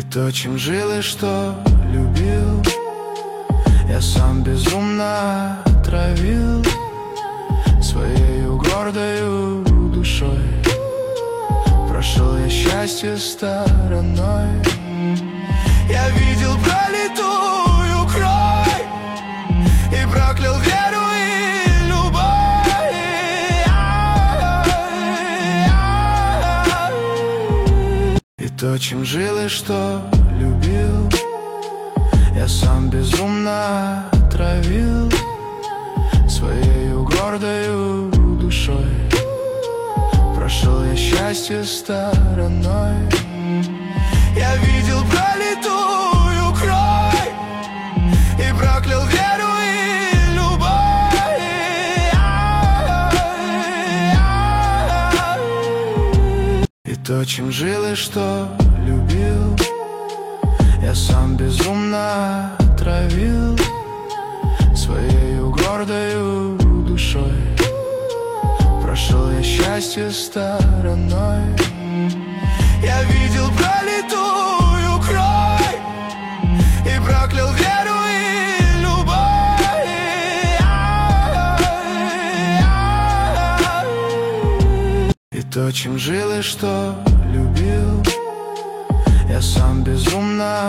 то, чем жил и что любил, я сам безумно травил своею гордою душой. Прошел я счастье стороной. Я видел пролитую кровь и проклял веру и любовь. И то, чем жил и что любил, я сам безумно травил своею гордою душой. Прошел я счастье стороной. Я видел пролитую кровь и проклял веру и любовь. И то, чем жил и что любил, я сам безумно травил своею гордою душой. Прошел я счастье стороной. Я видел пролитую кровь и проклял веру и любовь. И то, чем жил и что любил, я сам безумно